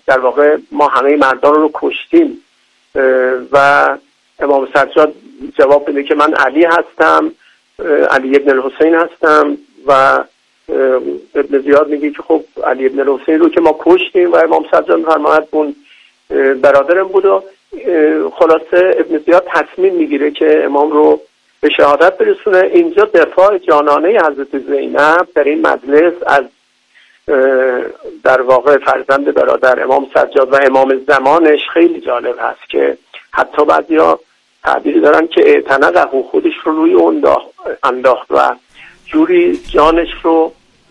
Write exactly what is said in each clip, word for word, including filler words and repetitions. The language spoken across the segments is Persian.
در واقع ما همه مردان رو کشتیم و امام سجاد جواب بده که من علی هستم، علی ابن الحسین هستم و ابن زیاد میگه که خب علی ابن الحسین رو که ما کشتیم و امام سجاد فرماید اون برادرم بود و خلاصه ابن زیاد تصمیم میگیره که امام رو به شهادت برسونه. اینجا دفاع جانانه حضرت زینب در این مجلس از در واقع فرزند برادر امام سجاد و امام زمانش خیلی جالب هست که حتی بعضیا تعبیری دارن که اعتنقه خودش رو روی اون انداخت و جوری جانش رو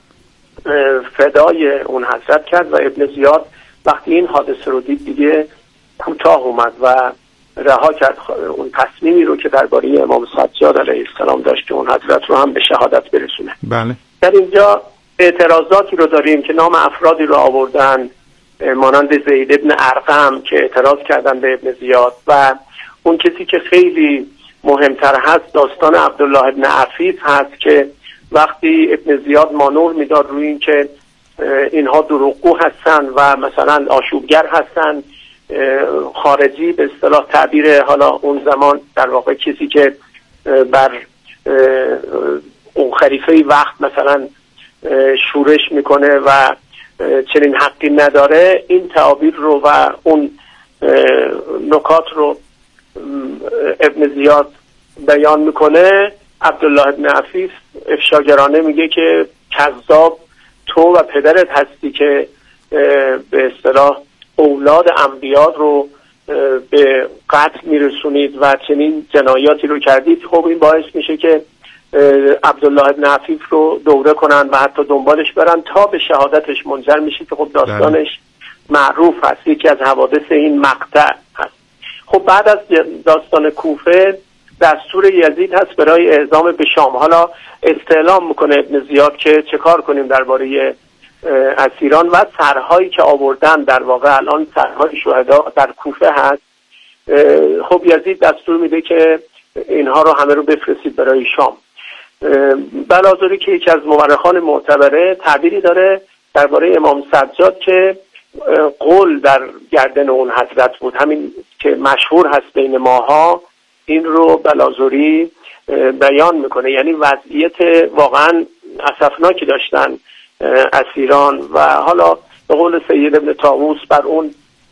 فدای اون حضرت کرد و ابن زیاد وقتی این حادثه رو دید دیگه کوتاه اومد و رها کرد اون تصمیمی رو که درباره امام سجاد علیه السلام داشت که اون حضرت رو هم به شهادت برسونه. بله. در اینجا اعتراضاتی رو داریم که نام افرادی رو آوردن مانند زید ابن ارقم که اعتراض کردن به ابن زیاد و اون کسی که خیلی مهمتر هست داستان عبدالله ابن عفیف هست که وقتی ابن زیاد مانور میداد روی این که اینها دروغگو هستن و مثلا آشوبگر هستن، خارجی به اصطلاح تعبیر حالا اون زمان در واقع کسی که بر اون خلیفه وقت مثلا شورش میکنه و چنین حقی نداره، این تعابیر رو و اون نکات رو ابن زیاد بیان میکنه. عبدالله ابن عفیف افشاگرانه میگه که کذاب تو و پدرت هستی که به اصطلاح اولاد انبیاء رو به قتل میرسونید و چنین جنایاتی رو کردید. خب این باعث میشه که عبدالله ابن عفیف رو دوره کنن و حتی دنبالش برن تا به شهادتش منجر میشه که خب داستانش معروف هست، یکی از حوادث این مقطع هست. خب بعد از داستان کوفه دستور یزید هست برای اعزام به شام. حالا استعلام میکنه ابن زیاد که چه کار کنیم درباره اسیران و سرهایی که آوردن، در واقع الان سرهای شهدا در کوفه هست. خب یزید دستور میده که اینها رو همه رو بفرستید برای شام. بلازوری که یکی از مورخان معتبره تعبیری داره درباره امام سجاد که قول در گردن اون حضرت بود، همین که مشهور هست بین ماها، این رو بلازوری بیان میکنه. یعنی وضعیت واقعا اسفناکی داشتن اسیران و حالا به قول سید ابن طاووس بر اون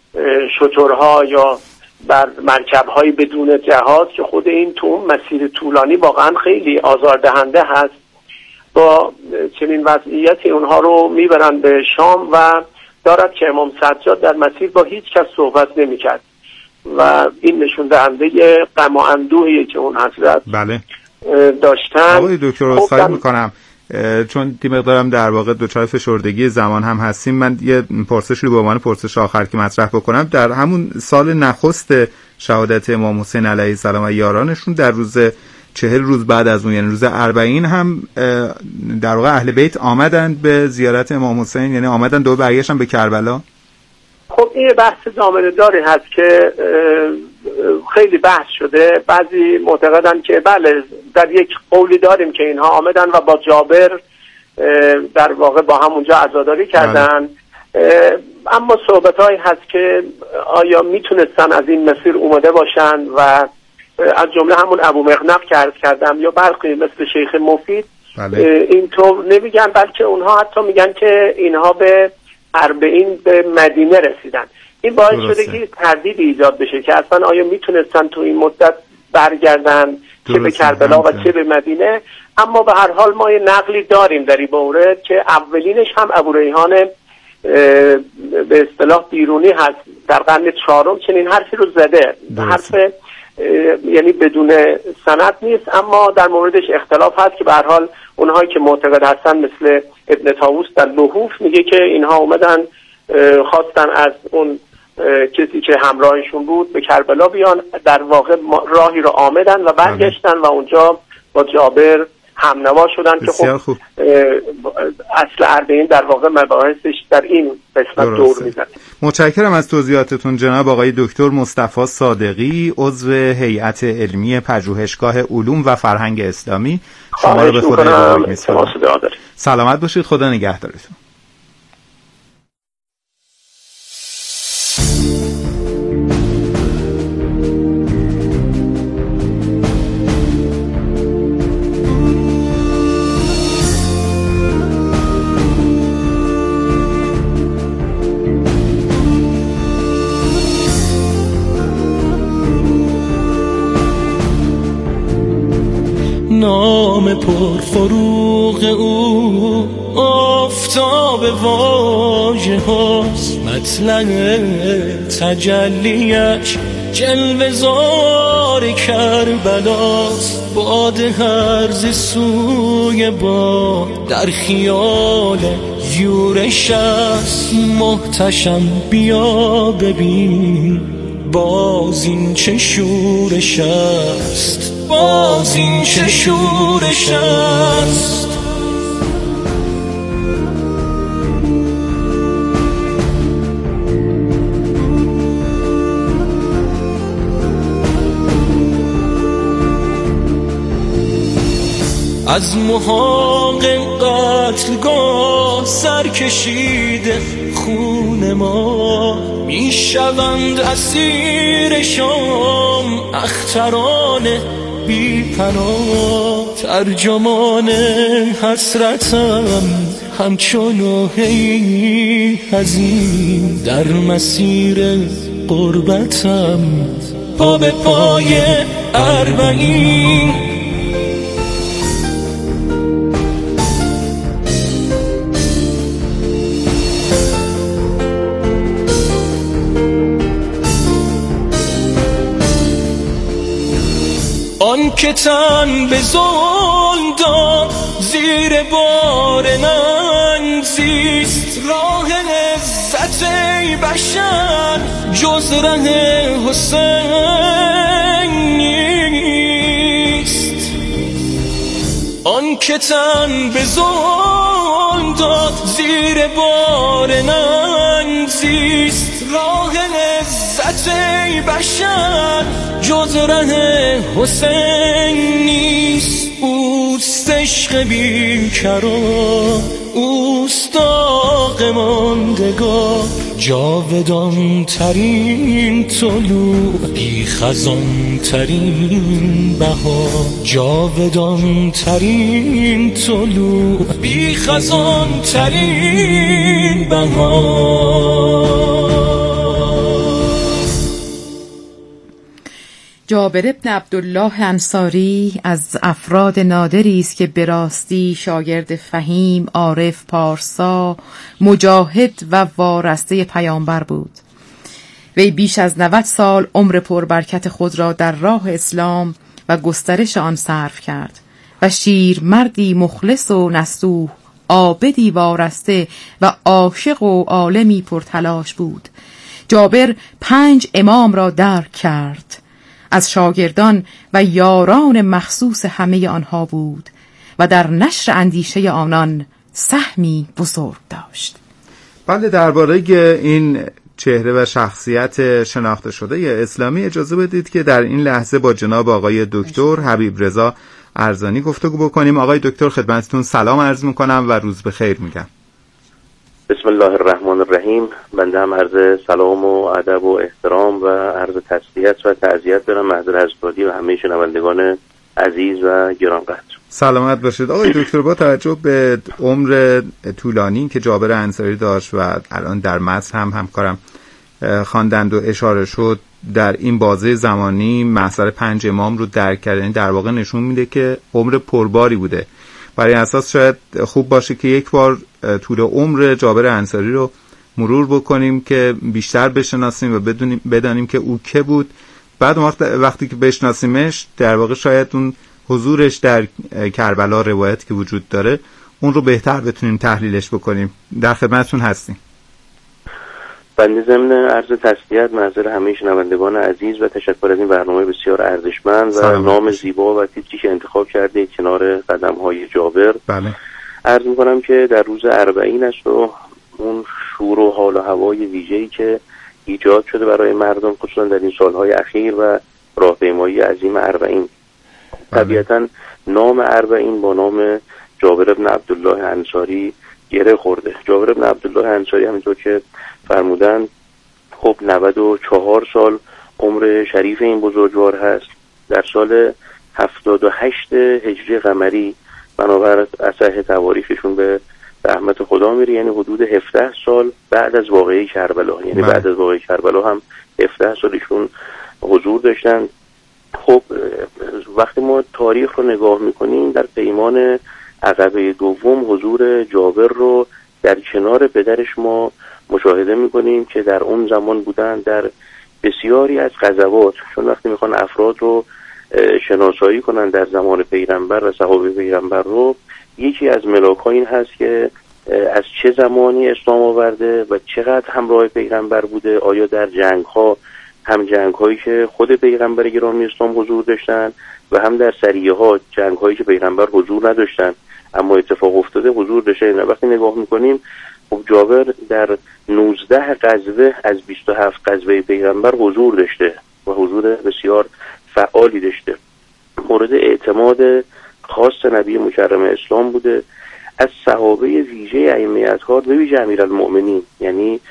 شترها یا بر مرکب‌های بدون جهاز که خود این تو اون مسیر طولانی واقعا خیلی آزاردهنده هست، با چنین وضعیتی اونها رو میبرن به شام و دارد که امام سجاد در مسیر با هیچ کس صحبت نمی‌کرد و این نشون دهنده غم و اندوهی که اون حضرت بله داشتن. آقای دکتر عذرخواهی میکنم چون دی مقدارم در واقع دچار فشردگی زمان هم هستیم، من یه پرسشی رو به عنوان پرسش آخر که مطرح بکنم، در همون سال نخست شهادت امام حسین علیه السلام و یارانشون در روز چهل روز بعد از اون، یعنی روز اربعین، هم در واقع اهل بیت آمدند به زیارت امام حسین، یعنی آمدند دو برگشتن به کربلا. خب این بحث دامنه داری هست که خیلی بحث شده. بعضی معتقدن که بله در یک قولی داریم که اینها آمدن و با جابر در واقع با همونجا عزاداری کردن، اما صحبت‌هایی هست که آیا میتونستن از این مسیر اومده باشن و از جمله همون ابو مغنف که عرض کردم یا برخی مثل شیخ مفید بله. اینطور نمیگن، بلکه اونها حتی میگن که اینها به اربعین به مدینه رسیدن. این باعث شده که تردیدی ایجاد بشه که اصلا آیا میتونستن تو این مدت برگردن چه به کربلا و چه به مدینه. اما به هر حال ما یه نقلی داریم در این مورد که اولینش هم ابو ریحان به اصطلاح بیرونی هست در قرن چهارم چنین حرفی رو زده. حرف یعنی بدون سند نیست، اما در موردش اختلاف هست که به هر حال اونهایی که معتقد هستن مثل ابن طاووس در لحوف میگه که اینها اومدن خواستن از اون کسی که همراهشون بود به کربلا بیان، در واقع راهی رو آمدن و برگشتن و اونجا با جابر همنوا شدن که خب اصل اربعین در واقع مباحثش در این قسمت دور میزنه. متشکرم از توضیحاتتون جناب آقای دکتر مصطفی صادقی، عضو هیئت علمی پژوهشگاه علوم و فرهنگ اسلامی. شما رو به خدا بزرگ می‌سپارم. سلامت باشید، خدا نگهدارتون. نام پرفروغ او آفتاب واژه هاست، مطلع تجلیش جلوه زار کربلاست. باد هرز سوی با در خیال یورش است، محتشم بیا ببین باز این چه شورش است، باز این چه شورش است. از محاق قتلگاه سر کشیده خون ما، میشوند اسیر شام اختران بی پناه. ترجمان حسرتم همچون نوحه‌ای حزین، در مسیر غربتم پا به پای اربعین. آن که تن به ظلم داد زیر بار ننگ زیست، راه عزت ای بشر جز ره حسین نیست. آن که تن به ظلم داد زیر بار ننگ زیست، راه عزت ای بشر جز ره حسین نیست. اوست عشق بیکران، اوست داغ ماندگار، جاودان ترین طلوع، بی خزان ترین بهار، جاودان ترین طلوع، بی خزان ترین بهار. جابر ابن عبدالله انصاری از افراد نادری است که به راستی شاگرد فهیم، عارف، پارسا، مجاهد و وارسته پیامبر بود. وی بیش از نود سال عمر پربرکت خود را در راه اسلام و گسترش آن صرف کرد و شیر مردی مخلص و نصوح، عابدی وارسته و عاشق و عالمی پرتلاش بود. جابر پنج امام را درک کرد، از شاگردان و یاران مخصوص همه آنها بود و در نشر اندیشه آنان سهمی بزرگ داشت. بله، درباره این چهره و شخصیت شناخته شده اسلامی اجازه بدید که در این لحظه با جناب آقای دکتر حبیب رضا ارزانی گفتگو بکنیم. آقای دکتر خدمتتون سلام عرض میکنم و روز بخیر میگم. بسم الله الرحمن الرحیم. بنده هم عرض سلام و ادب و احترام و عرض تسلیت و تعزیت دارم محضر حضرت و همه شنوندگان عزیز و گرانقدر. سلامت باشید آقای دکتر. با توجه به عمر طولانی که جابر انصاری داشت و الان در متن هم همکارم خواندند و اشاره شد، در این بازه زمانی محضر پنج امام رو درک کردن، در واقع نشون میده که عمر پرباری بوده. برای اساس شاید خوب باشه که یک بار طول عمر جابر انصاری رو مرور بکنیم که بیشتر بشناسیم و بدونیم بدانیم که او که بود. بعد وقت وقتی که بشناسیمش در واقع شاید اون حضورش در کربلا، روایت که وجود داره، اون رو بهتر بتونیم تحلیلش بکنیم. در خدمتتون هستیم. بنده ضمن عرض تسلیت محضر همه شنوندگان عزیز و تشکر از این برنامه بسیار ارزشمند و نام زیبا و تیتری که انتخاب کرده کنار قدم‌های جابر. بله. عرض می‌کنم که در روز اربعین است و اون شور و حال و هوای ویژه‌ای که ایجاد شده برای مردم خصوصا در این سال‌های اخیر و راهپیمایی عظیم اربعین. طبیعتاً نام اربعین با نام جابر ابن عبدالله انصاری گره خورده. جابر ابن عبدالله انصاری همینطور که فرمودن خب نود و چهار سال عمر شریف این بزرگوار هست. در سال هفتاد و هشت هجری قمری بنابر اصح تواریخشون به رحمت خدا میره، یعنی حدود هفده سال بعد از واقعه کربلا، یعنی بعد از واقعه کربلا هم هفده سالشون حضور داشتن. خب وقتی ما تاریخ رو نگاه میکنیم، در پیمان عقبه دوم حضور جابر رو در کنار پدرش ما مشاهده میکنیم که در اون زمان بودن در بسیاری از غزوات، چون وقتی میخوان افراد رو شناسایی کنن در زمان پیغمبر و صحابه پیغمبر رو، یکی از ملاک‌ها این هست که از چه زمانی اسلام آورده و چقدر همراه پیغمبر بوده، آیا در جنگ‌ها هم جنگ‌هایی که خود پیغمبر گرامی اسلام حضور داشتن و هم در سریه‌ها جنگ‌هایی که پیغمبر حضور نداشتن اما اتفاق افتاده حضور داشته. وقتی نگاه می‌کنیم خب جابر در نوزده غزوه از بیست و هفت غزوه پیغمبر حضور داشته و حضور بسیار فعالی داشته. مورد اعتماد خاص نبی مکرم اسلام بوده. از صحابه ویژه ائمه اطهار به ویژه امیرالمؤمنین، یعنی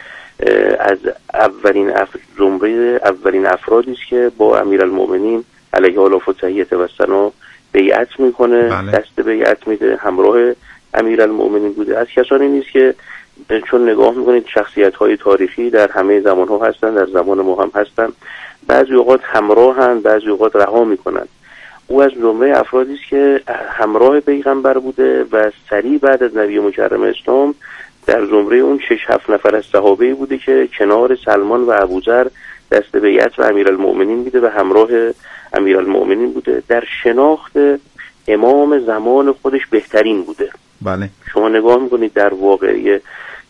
از اولین اف... زمره اولین افرادی است که با امیرالمؤمنین علیه الاف و تحیت و ثنا بیعت میکنه، بله. دست بیعت میده، همراه امیرالمؤمنین بوده. از کسانی نیست که چون نگاه میکنید شخصیت‌های تاریخی در همه زمان‌ها هستن، در زمان ما هم هستن، بعضی اوقات همراهن، بعضی اوقات رها میکنن. او از زمره افرادی است که همراه پیغمبر بوده و سریع بعد از نبی مکرم اسلام در زمره اون شش هفت نفر از صحابه بوده که کنار سلمان و ابوذر دست بیعت و امیرالمؤمنین بوده و همراه امیرالمؤمنین بوده. در شناخت امام زمان خودش بهترین بوده. بله. شما نگاه میکنید در واقعه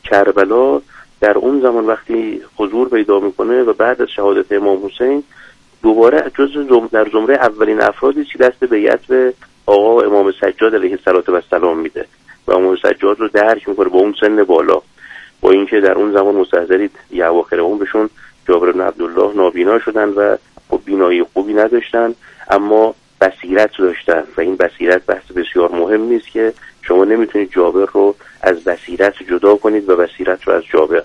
کربلا در اون زمان وقتی حضور پیدا میکنه و بعد از شهادت امام حسین دوباره جز زم... در زمره اولین افرادی که دست بیعت به آقا امام سجاد علیه السلام میده و امام سجاد رو درک میکنه با اون سن بالا، با اینکه در اون زمان مستحضرید یه اواخر عمرشون جابر بن عبدالله نابینا شدن و خب بینایی خوبی نداشتن اما بصیرت داشتن و این بصیرت بحث بسیار مهم نیست که شما نمیتونید جابر رو از بصیرت جدا کنید و بصیرت رو از جابر.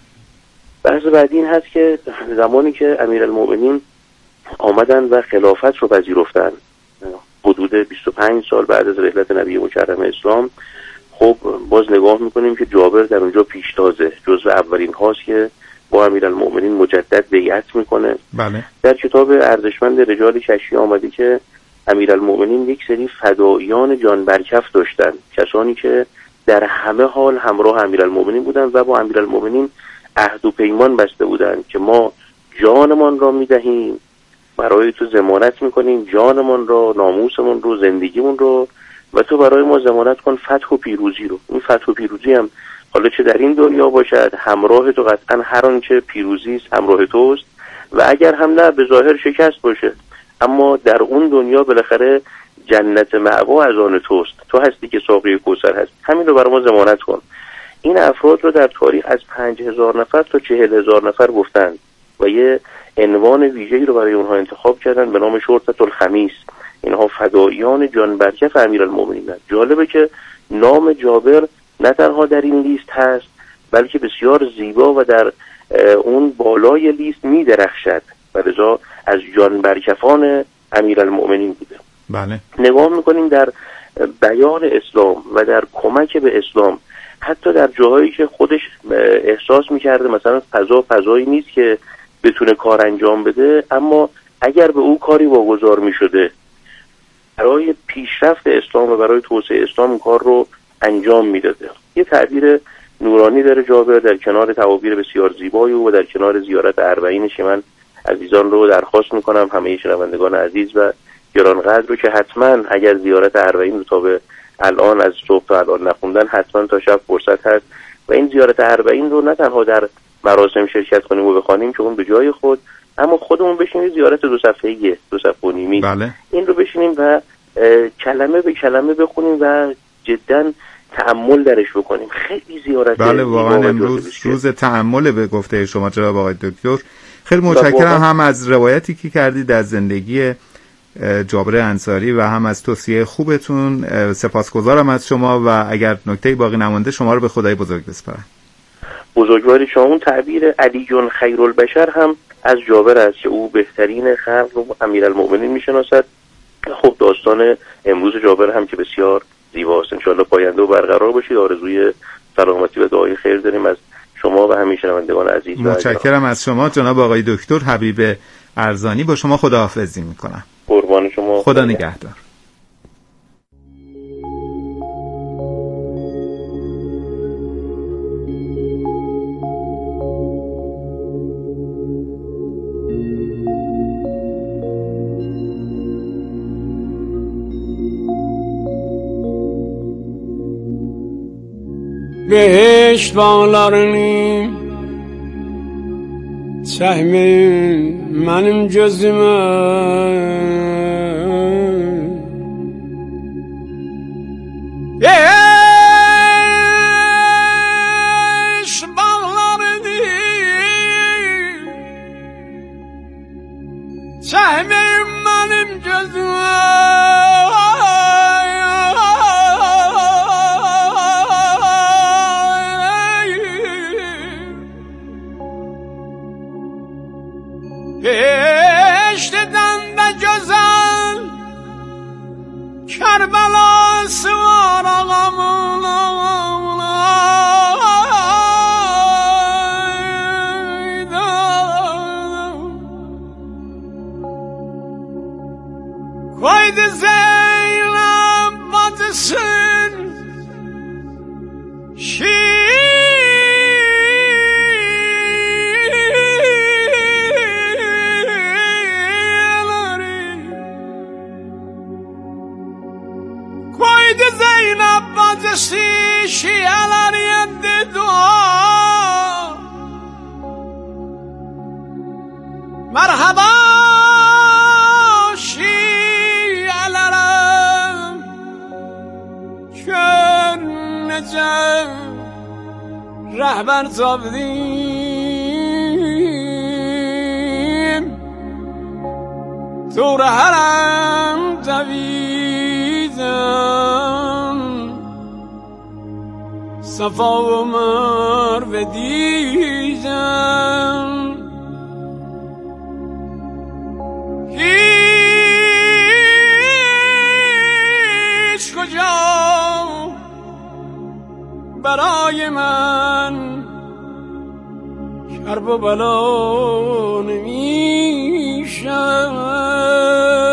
بحث بعدی این هست که زمانی که امیرالمؤمنین آمدن و خلافت رو پذیرفتن حدود بیست و پنج سال بعد از رحلت نبی مکرم اسلام، خب باز نگاه میکنیم که جابر در اونجا پیشتازه، جزو اولین هاست که با امیرالمؤمنین مجدد بیعت میکنه. بله. در کتاب ارزشمند رجال کشی آمده که امیرالمؤمنین یک سری فدایان جان برکف داشتن، کسانی که در همه حال همراه امیرالمؤمنین بودن و با امیرالمؤمنین عهد و پیمان بسته بودن که ما جانمان را میدهیم برای تو ضمانت میکنیم، جانمان را، ناموسمون رو، زندگیمون رو، و تو برای ما ضمانت کن فتح و پیروزی رو. این فتح و پیروزی هم حالا چه در این دنیا باشد همراه تو، قطعا هر آنچه پیروزی است همراه توست، و اگر هم نه به ظاهر شکست باشه اما در اون دنیا بالاخره جنت مأوا از آن توست، تو هستی که ساقی کوثر هست، همین رو برای ما ضمانت کن. این افراد رو در تاریخ از پنج هزار نفر تا چهل هزار نفر گفتند و یه عنوان ویژه‌ای رو برای اونها انتخاب کردن به نام شرطة الخمیس. اینها فدایان جان برکف امیرالمؤمنین. جالبه که نام جابر نه تنها در این لیست هست بلکه بسیار زیبا و در اون بالای لیست می‌درخشد و لذا از جان برکفان امیرالمؤمنین بوده. بله. نگاه می‌کنیم در بیان اسلام و در کمک به اسلام، حتی در جاهایی که خودش احساس می‌کرده مثلا فضا فضایی نیست که بتونه کار انجام بده، اما اگر به او کاری واگذار می‌شده برای پیشرفت اسلام و برای توسعه اسلام کار رو انجام میداده. یه تعبیر نورانی داره جابر در کنار تعابیر بسیار زیبایی و در کنار زیارت اربعینش که من عزیزان رو درخواست میکنم، همه شنوندگان عزیز و گرانقدر رو، که حتما اگر زیارت اربعین رو تا به الان از صبح تا الان نخوندن حتما تا شب فرصت هست و این زیارت اربعین رو نه تنها در مراسم شرکت کنیم و بخوانیم که اون به جای خود، اما خودمون بشینیم زیارت دو صفحه‌ای دو صفحه و نیمی بله. این رو بشینیم و کلمه به کلمه بخونیم و جدا تأمل درش بکنیم. خیلی زیارت بله واقعا امروز روز تأمل به گفته شما جناب آقای دکتر. خیلی متشکرم هم از روایتی که کردید از زندگی جابر انصاری و هم از توصیه خوبتون. سپاسگزارم از شما و اگر نکته‌ای باقی نمانده شما رو به خدای بزرگ بسپارم. بزرگواری شما. اون تعبیر علی جون خیرالبشر هم از جابر است که او بهترین خلق رو امیرالمؤمنین میشناسد. خب داستان امروز جابر هم که بسیار زیباست، انشاءالله پاینده و برقرار باشید. آرزوی سلامتی و دعای خیر داریم از شما و همه شنوندگان عزیز. متشکرم از شما جناب آقای دکتر حبیب ارزانی. با شما خداحافظی میکنم. شما. خدا نگهدار. بهشت بالارنی سهم منم جز من بهشت بالارنی سهم منم جز من بهشت دنده جزل کربلا سوار آقامون کوید زینب بادسن شیر زینب بازشی شیالانی اند دعا مرحبا شیالارم کن نجم رهبر زابدیم تو رهرم دویدم صفا و مروه دیدم هیچ کجا برای من کرب و بلا نمیشم.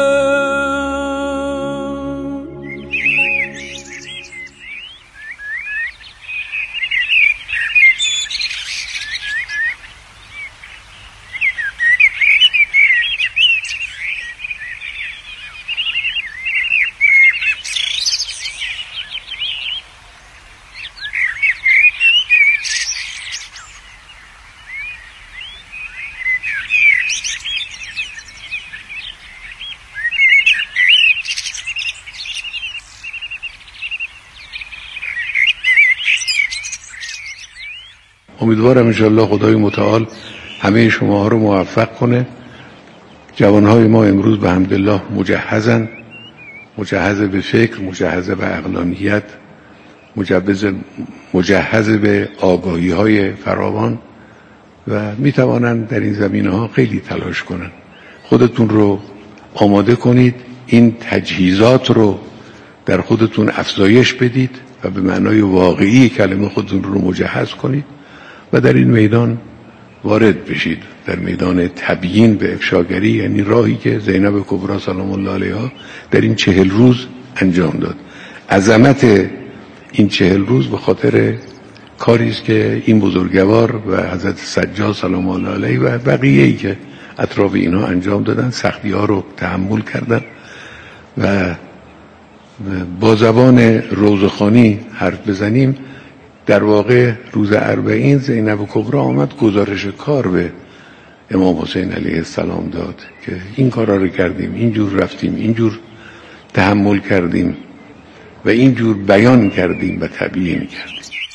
امیدوارم انشالله خدای متعال همه شما ها رو موفق کنه. جوانهای ما امروز به حمدالله مجهزن، مجهز به فکر، مجهز به عقلانیت، مجهز مجهز به آگاهی های فراوان و می توانند در این زمینه ها خیلی تلاش کنند. خودتون رو آماده کنید، این تجهیزات رو در خودتون افزایش بدید و به معنای واقعی کلمه خودتون رو مجهز کنید و در این میدان وارد بشید، در میدان تبیین به افشاگری، یعنی راهی که زینب کبری سلام الله علیها در این چهل روز انجام داد. عظمت این چهل روز به خاطر کاری است که این بزرگوار و حضرت سجاد سلام الله علیه و بقیه‌ای که اطراف اینها انجام دادن، سختی ها رو تحمل کردن و با زبان روزخوانی حرف بزنیم. در واقع روز اربعین زینب کبری آمد گزارش کار به امام حسین علیه السلام داد که این کارا رو کردیم، اینجور رفتیم، اینجور تحمل کردیم و اینجور بیان کردیم و تبیین کردیم.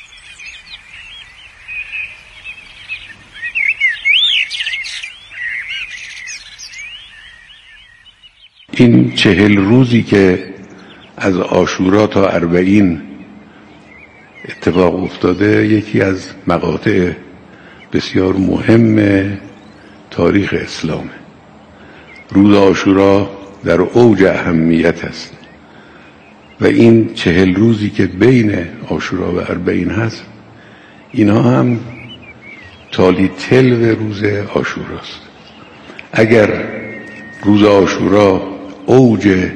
این چهل روزی که از عاشورا تا اربعین اتفاق افتاده یکی از مقاطع بسیار مهم تاریخ اسلامه. روز عاشورا در اوج اهمیت است و این چهل روزی که بین عاشورا و اربعین هست، اینا هم تالی تلو روز عاشوراست. اگر روز عاشورا اوج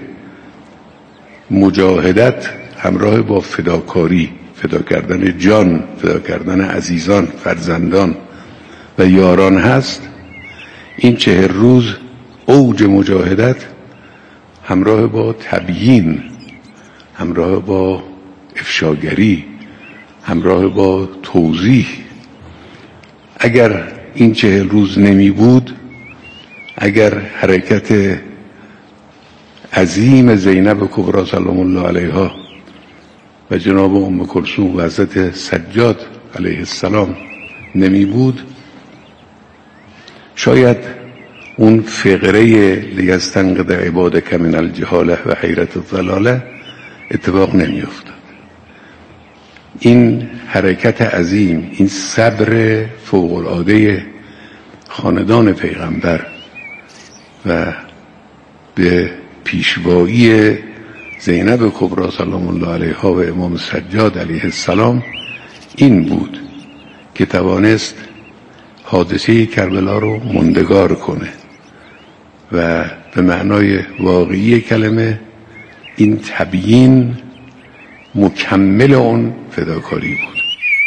مجاهدت همراه با فداکاری، فدا کردن جان، فدا کردن عزیزان، فرزندان و یاران هست، این چهر روز اوج مجاهدت همراه با تبیین، همراه با افشاگری، همراه با توضیح. اگر این چهل روز نمی بود، اگر حرکت عظیم زینب کبری سلام الله علیها و جناب ام کلثوم و حضرت سجاد علیه السلام نمی بود، شاید اون فقره لیستنقض عبادک من الجهاله و حیرت الضلاله اتفاق نمی افتاد. این حرکت عظیم، این صبر فوق‌العاده خاندان پیغمبر و به پیشوایی زینب کبری سلام الله علیها و امام سجاد علیه السلام، این بود که توانست حادثه کربلا رو ماندگار کنه و به معنای واقعی کلمه این تبیین مکمل اون فداکاری بود.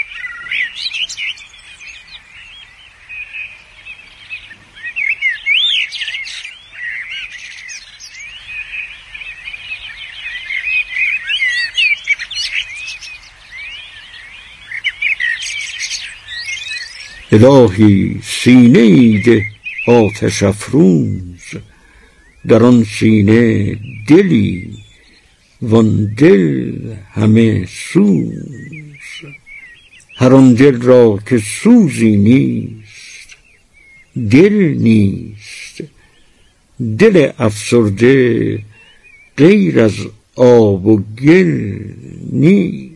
الهی سینه ده آتش افروز، در آن سینه دلی وان دل همه سوز. هر آن دل را که سوزی نیست دل نیست، دل افسرده غیر از آب و گل نیست.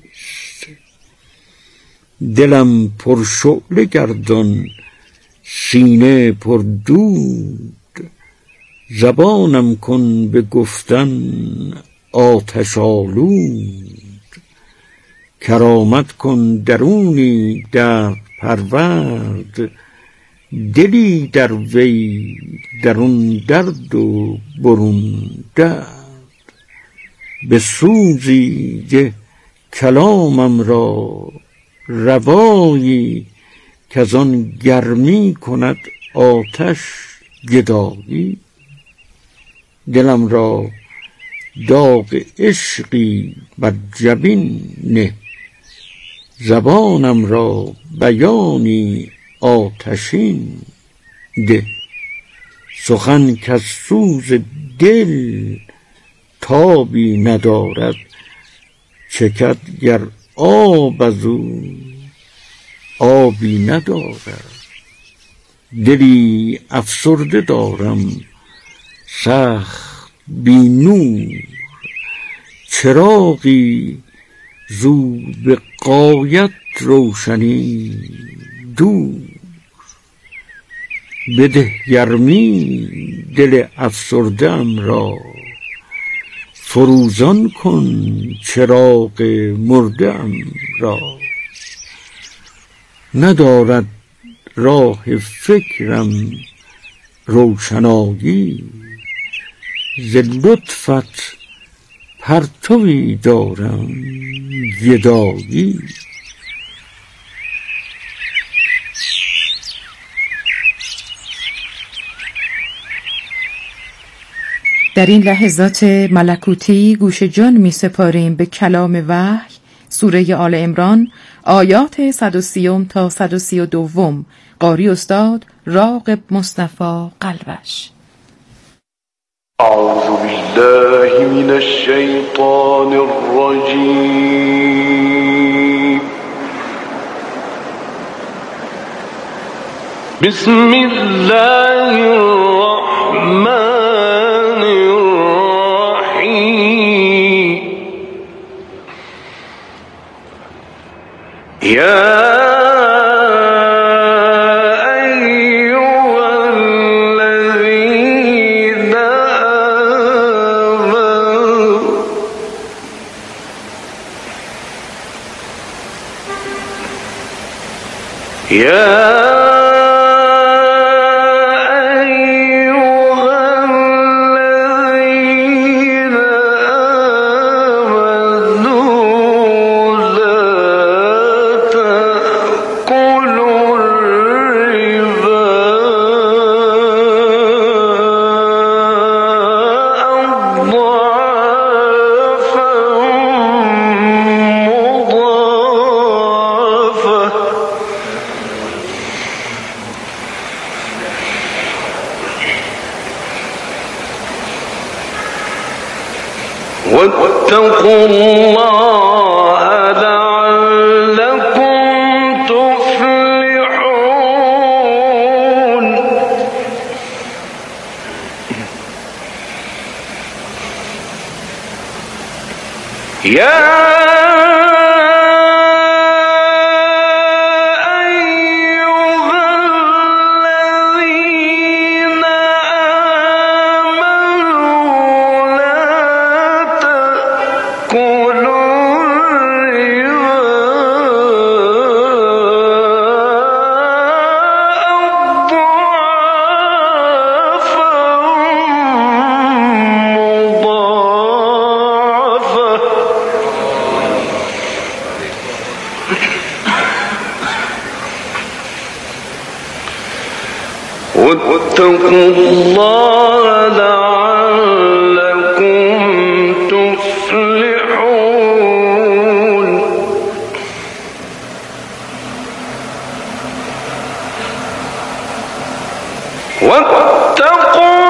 دلم پر شعله گردان سینه پر دود، زبانم کن به گفتن آتش آلود. کرامت کن درونی در پرورد، دلی در وی درون درد و برون درد. به سوزی ده کلامم را روایی، که از آن گرمی کند آتش گدایی. دلم را داغ عشقی بر جبین نه، زبانم را بیانی آتشین ده. سخن که از سوز دل تابی ندارد، چکد گر آب از او آبی ندارد. دلی افسرده دارم سخت بی نور، چراغی زو به غایت روشنی دور. بده گرمی دل افسرده ام را، فروزان کن چراغ مرده ام را. ندارد راه فکرم روشنایی، ز لطفت پرتوی دارم گدایی. در این لحظات ملکوتی گوش جان می سپاریم به کلام وحی، سوره آل عمران، آیات صد و سی تا صد و سی و دو. قاری استاد راغب مصطفی قلبش. اعوذ بالله من الشیطان الرجیم. بسم الله الرحمن يا أيها الذين آمنوا يا أيها واتقوا الله لعلكم تفلحون يا واتقوا الله لعلكم تفلحون واتقوا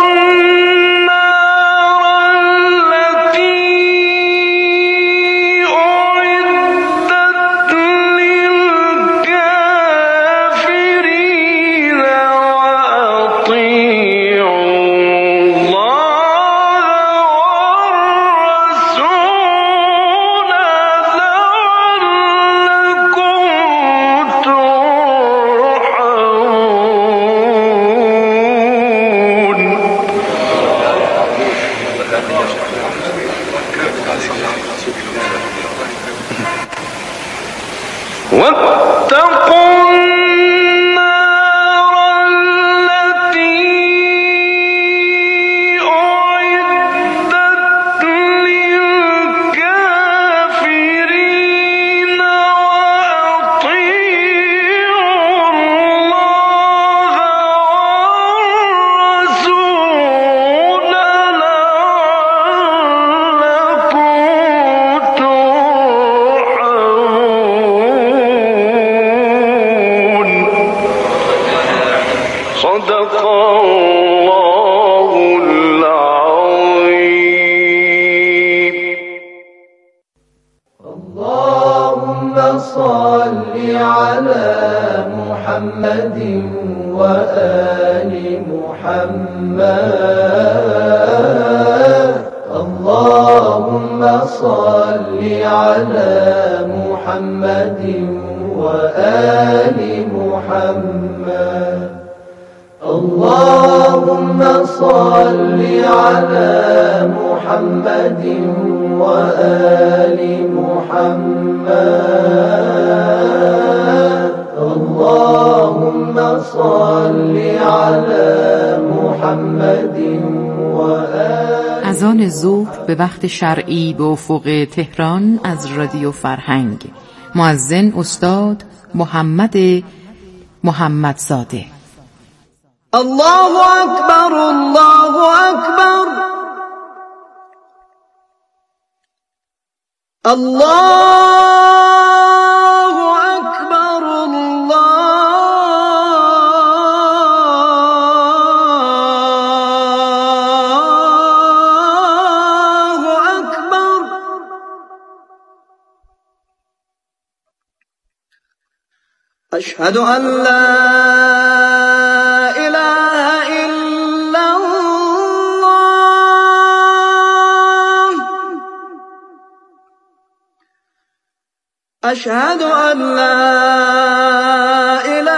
اذان ظهر به وقت شرعی به افق تهران از رادیو فرهنگ. مؤذن استاد محمد محمدزاده. الله اکبر الله اکبر الله اکبر الله اکبر. اشهد ان لا أشهد أن لا إله